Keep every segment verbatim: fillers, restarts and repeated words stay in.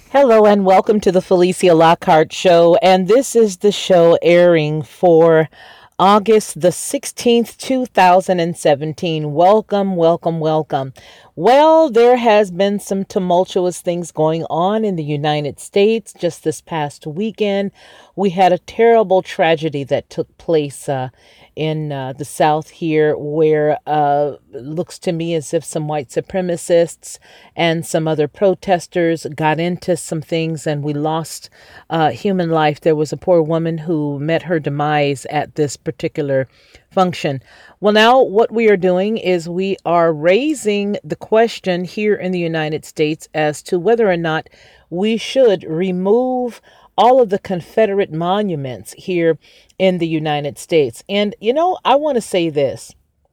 Hello and welcome to the Felicia Lockhart Show. And this is the show airing for August the sixteenth, two thousand seventeen. Welcome, welcome, welcome. Well, there has been some tumultuous things going on in the United States just this past weekend. We had a terrible tragedy that took place uh, in uh, the South here, where uh, it looks to me as if some white supremacists and some other protesters got into some things and we lost uh, human life. There was a poor woman who met her demise at this particular function. Well, now what we are doing is we are raising the question here in the United States as to whether or not we should remove all of the Confederate monuments here in the United States. And, you know, I want to say this.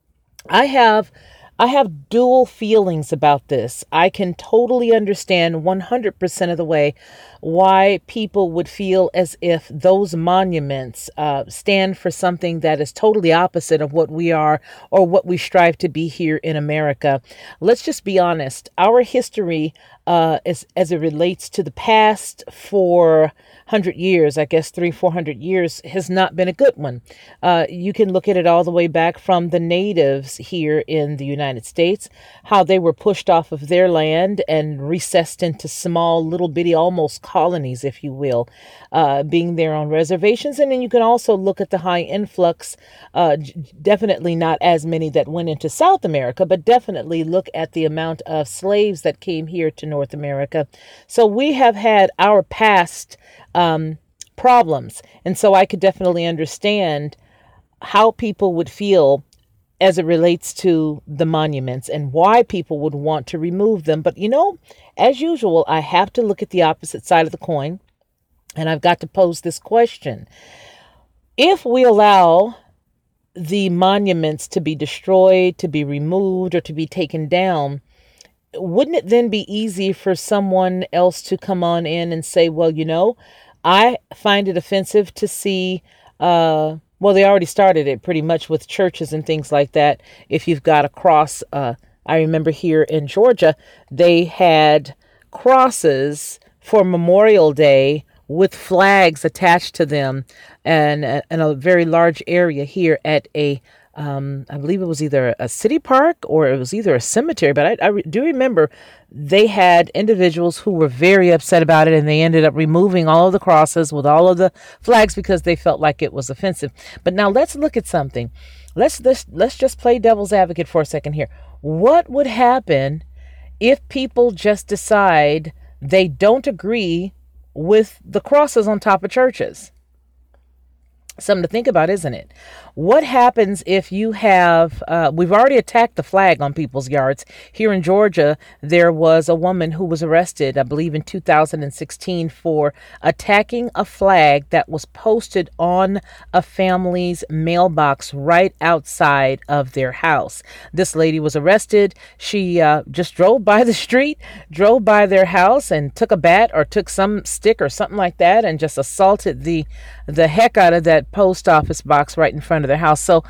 I have I have dual feelings about this. I can totally understand one hundred percent of the way why people would feel as if those monuments uh, stand for something that is totally opposite of what we are or what we strive to be here in America. Let's just be honest. Our history, uh, as, as it relates to the past for one hundred years, I guess three, four hundred years, has not been a good one. Uh, you can look at it all the way back from the natives here in the United States, how they were pushed off of their land and recessed into small, little bitty, almost colonies, if you will, uh, being there on reservations. And then you can also look at the high influx, uh, definitely not as many that went into South America, but definitely look at the amount of slaves that came here to North America. So we have had our past um, problems. And so I could definitely understand how people would feel as it relates to the monuments and why people would want to remove them. But, you know, as usual, I have to look at the opposite side of the coin, and I've got to pose this question. If we allow the monuments to be destroyed, to be removed, or to be taken down, wouldn't it then be easy for someone else to come on in and say, well, you know, I find it offensive to see, uh, well, they already started it pretty much with churches and things like that. If you've got a cross, uh, I remember here in Georgia, they had crosses for Memorial Day with flags attached to them, and, and a very large area here at a Um, I believe it was either a city park or it was either a cemetery, but I, I re- do remember they had individuals who were very upset about it, and they ended up removing all of the crosses with all of the flags because they felt like it was offensive. But now let's look at something. Let's let's let's just play devil's advocate for a second here. What would happen if people just decide they don't agree with the crosses on top of churches? Something to think about, isn't it? What happens if you have, uh, we've already attacked the flag on people's yards. Here in Georgia, there was a woman who was arrested, I believe in two thousand sixteen, for attacking a flag that was posted on a family's mailbox right outside of their house. This lady was arrested. She uh, just drove by the street, drove by their house and took a bat or took some stick or something like that and just assaulted the the heck out of that post office box right in front of their house. So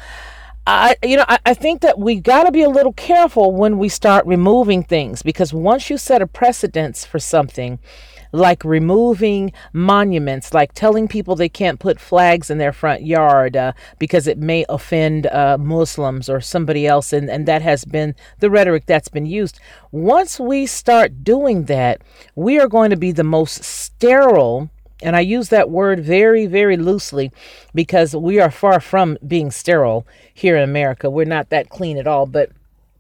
I, you know, I, I think that we got to be a little careful when we start removing things, because once you set a precedence for something, like removing monuments, like telling people they can't put flags in their front yard uh, because it may offend uh, Muslims or somebody else, and, and that has been the rhetoric that's been used. Once we start doing that, we are going to be the most sterile. And I use that word very, very loosely because we are far from being sterile here in America. We're not that clean at all. But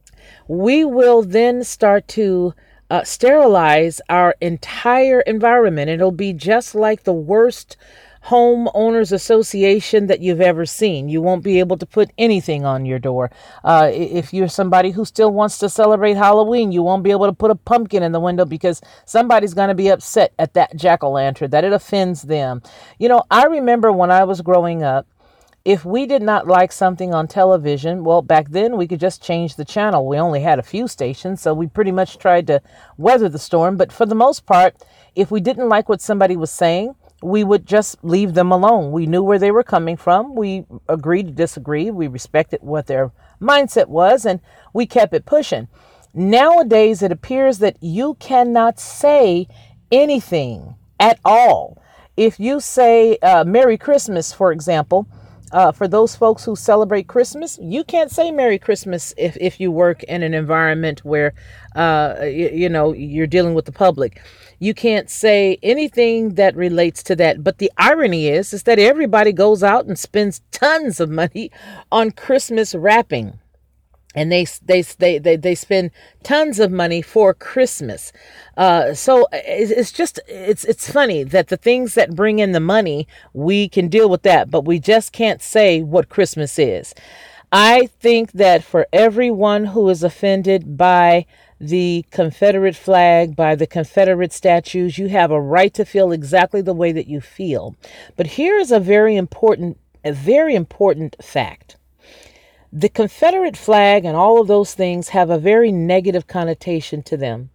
we will then start to uh, sterilize our entire environment. It'll be just like the worst homeowners association that you've ever seen. You won't be able to put anything on your door. Uh, if you're somebody who still wants to celebrate Halloween, you won't be able to put a pumpkin in the window because somebody's going to be upset at that jack-o'-lantern, that it offends them. You know, I remember when I was growing up, if we did not like something on television, well, back then we could just change the channel. We only had a few stations, so we pretty much tried to weather the storm. But for the most part, if we didn't like what somebody was saying, we would just leave them alone. We knew where they were coming from. We agreed to disagree. We respected what their mindset was, and we kept it pushing. Nowadays, it appears that you cannot say anything at all. If you say uh, Merry Christmas, for example, uh, for those folks who celebrate Christmas, you can't say Merry Christmas if, if you work in an environment where, uh, you, you know, you're dealing with the public. You can't say anything that relates to that. But the irony is, is that everybody goes out and spends tons of money on Christmas wrapping. And they they they they they spend tons of money for Christmas. Uh, so it's just it's it's funny that the things that bring in the money, we can deal with that, but we just can't say what Christmas is. I think that for everyone who is offended by the Confederate flag, by the Confederate statues, you have a right to feel exactly the way that you feel. But here is a very important a very important fact. The Confederate flag and all of those things have a very negative connotation to them.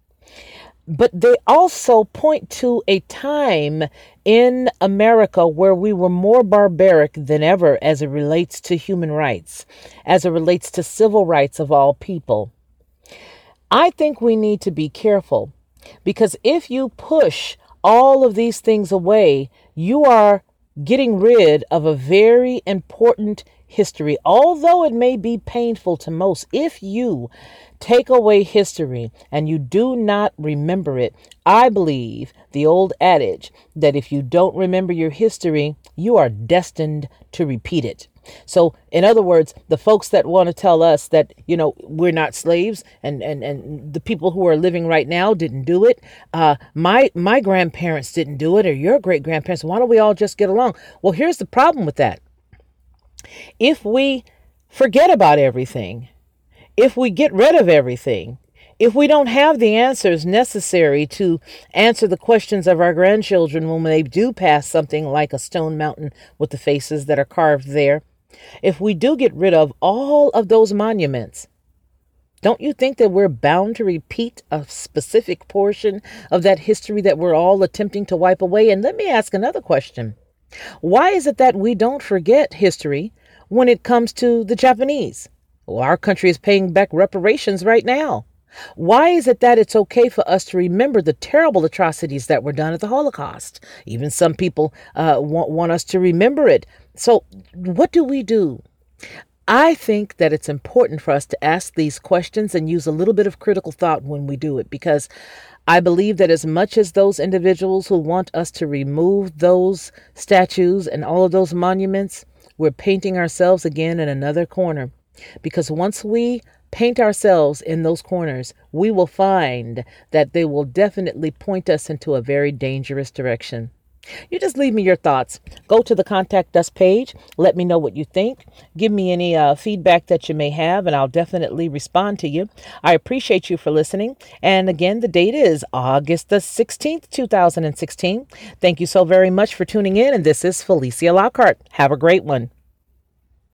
But they also point to a time in America where we were more barbaric than ever as it relates to human rights, as it relates to civil rights of all people. I think we need to be careful, because if you push all of these things away, you are getting rid of a very important history. Although it may be painful to most, if you take away history and you do not remember it, I believe the old adage that if you don't remember your history, you are destined to repeat it. So, in other words, the folks that want to tell us that, you know, we're not slaves and, and, and the people who are living right now didn't do it. Uh, my my grandparents didn't do it, or your great grandparents. Why don't we all just get along? Well, here's the problem with that. If we forget about everything, if we get rid of everything, if we don't have the answers necessary to answer the questions of our grandchildren when they do pass something like a stone mountain with the faces that are carved there, if we do get rid of all of those monuments, don't you think that we're bound to repeat a specific portion of that history that we're all attempting to wipe away? And let me ask another question. Why is it that we don't forget history when it comes to the Japanese? Well, our country is paying back reparations right now. Why is it that it's okay for us to remember the terrible atrocities that were done at the Holocaust? Even some people uh, want, want us to remember it. So what do we do? I think that it's important for us to ask these questions and use a little bit of critical thought when we do it, because I believe that as much as those individuals who want us to remove those statues and all of those monuments, we're painting ourselves again in another corner. Because once we paint ourselves in those corners, we will find that they will definitely point us into a very dangerous direction. You just leave me your thoughts. Go to the Contact Us page. Let me know what you think. Give me any uh, feedback that you may have, and I'll definitely respond to you. I appreciate you for listening. And again, the date is August the sixteenth, two thousand sixteen. Thank you so very much for tuning in. And this is Felicia Lockhart. Have a great one.